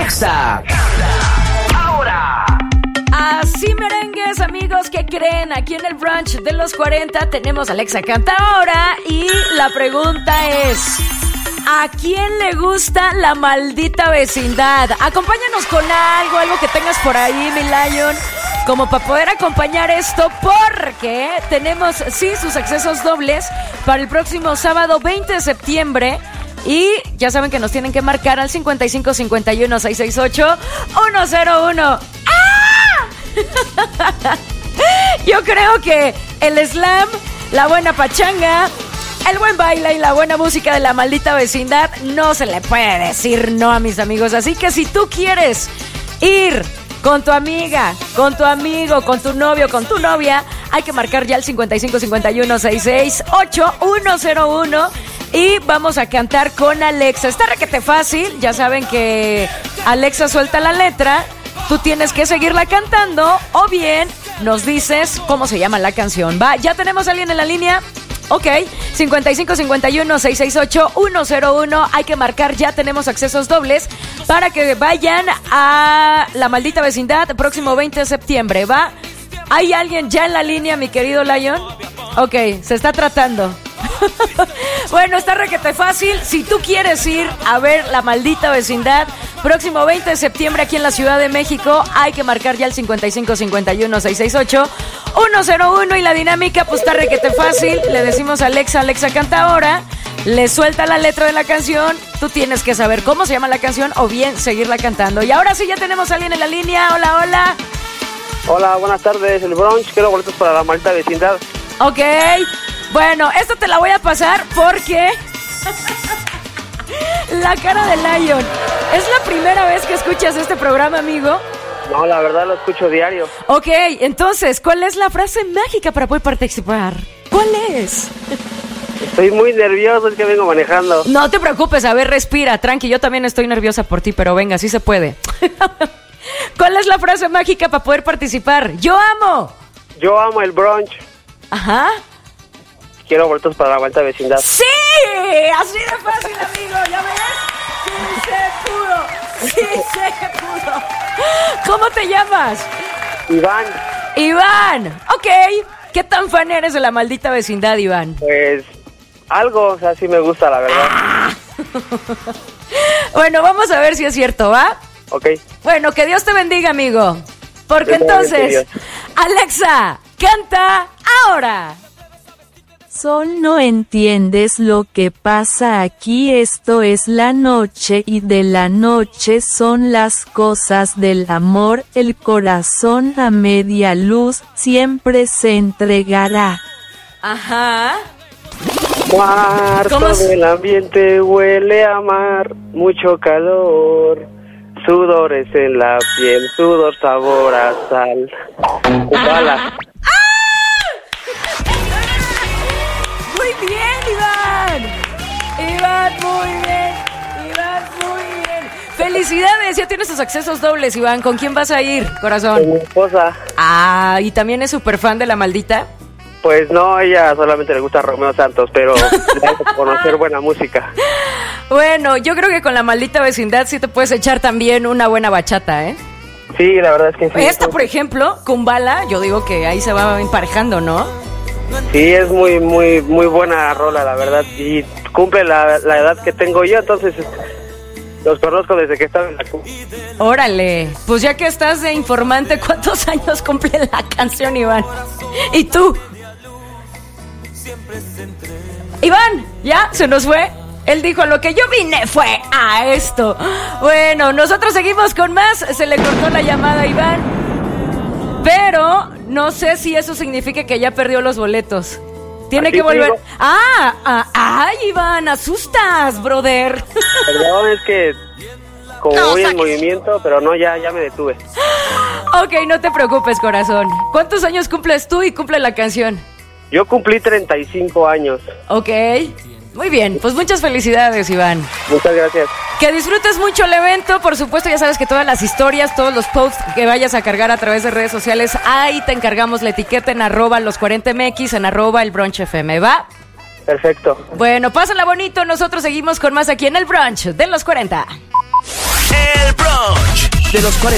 Alexa, ahora. Así merengues, amigos, ¿qué creen? Aquí en el brunch de los 40 tenemos Alexa Canta Ahora y la pregunta es: ¿a quién le gusta la maldita vecindad? Acompáñanos con algo que tengas por ahí, mi Lion, como para poder acompañar esto, porque tenemos, sí, sus accesos dobles para el próximo sábado 20 de septiembre. Y ya saben que nos tienen que marcar al 55 51 668 101. ¡Ah! Yo creo que el slam, la buena pachanga, el buen baile y la buena música de la maldita vecindad no se le puede decir no a mis amigos. Así que si tú quieres ir con tu amiga, con tu amigo, con tu novio, con tu novia, hay que marcar ya el 55 51 668 101 y vamos a cantar con Alexa. Está requete fácil, ya saben que Alexa suelta la letra, tú tienes que seguirla cantando o bien nos dices cómo se llama la canción. Va, ya tenemos a alguien en la línea. Ok, 55 51 668 101. Hay que marcar, ya tenemos accesos dobles para que vayan a la maldita vecindad próximo 20 de septiembre, ¿va? ¿Hay alguien ya en la línea, mi querido Lion? Ok, se está tratando. Bueno, está requete fácil. Si tú quieres ir a ver la maldita vecindad próximo 20 de septiembre aquí en la Ciudad de México, hay que marcar ya el 55 51 668 101 y la dinámica pues está requete fácil. Le decimos a Alexa, Alexa canta ahora, le suelta la letra de la canción, tú tienes que saber cómo se llama la canción o bien seguirla cantando. Y ahora sí ya tenemos a alguien en la línea. Hola, hola. Hola, buenas tardes, el brunch, quiero boletos para la maldita vecindad. Ok, bueno, esto te la voy a pasar porque la cara de Lion. ¿Es la primera vez que escuchas este programa, amigo? No, la verdad lo escucho diario. Ok, entonces, ¿cuál es la frase mágica para poder participar? ¿Cuál es? Estoy muy nervioso, es que vengo manejando. No te preocupes, a ver, respira, tranqui, yo también estoy nerviosa por ti, pero venga, sí se puede. ¿Cuál es la frase mágica para poder participar? Yo amo el brunch. Ajá. Quiero boletos para la maldita vecindad. ¡Sí! Así de fácil, amigo, ¿ya ves? ¡Sí se pudo! ¿Cómo te llamas? Iván, ok. ¿Qué tan fan eres de la maldita vecindad, Iván? Pues algo, o sea, sí me gusta, la verdad. Bueno, vamos a ver si es cierto, ¿va? Ok. Bueno, que Dios te bendiga, amigo. Porque entonces, Alexa, canta ahora. Sol, no entiendes lo que pasa aquí, esto es la noche y de la noche son las cosas del amor, el corazón a media luz siempre se entregará. Ajá. Cuarto del ambiente huele a mar, mucho calor, sudores en la piel, sudor sabor a sal. Bala. Muy bien, Iván, muy bien. Felicidades, ya tienes tus accesos dobles, Iván. ¿Con quién vas a ir, corazón? Con mi esposa. Ah, ¿y también es súper fan de la maldita? Pues no, ella solamente le gusta Romeo Santos, pero le hace conocer buena música. Bueno, yo creo que con la maldita vecindad sí te puedes echar también una buena bachata, ¿eh? Sí, la verdad es que sí. Esta, por ejemplo, Kumbala, yo digo que ahí se va emparejando, ¿no? Sí, es muy buena rola, la verdad, y cumple la edad que tengo yo, entonces los conozco desde que estaba en la cumbia. Órale, pues ya que estás de informante, ¿cuántos años cumple la canción, Iván? ¿Y tú? Iván, ¿ya? ¿Se nos fue? Él dijo, lo que yo vine fue a esto. Bueno, nosotros seguimos con más. Se le cortó la llamada a Iván, pero no sé si eso significa que ya perdió los boletos. Tiene que volver. ¡Ay, Iván! ¡Asustas, brother! Perdón, es que como voy en movimiento, pero no, ya me detuve. Ok, no te preocupes, corazón. ¿Cuántos años cumples tú y cumple la canción? Yo cumplí 35 años. Ok, muy bien. Pues muchas felicidades, Iván. Muchas gracias. Que disfrutes mucho el evento. Por supuesto, ya sabes que todas las historias, todos los posts que vayas a cargar a través de redes sociales, ahí te encargamos la etiqueta en @los40mx, en @elbrunchfm, ¿va? Perfecto. Bueno, pásala bonito. Nosotros seguimos con más aquí en el brunch de los 40. El brunch de los 40.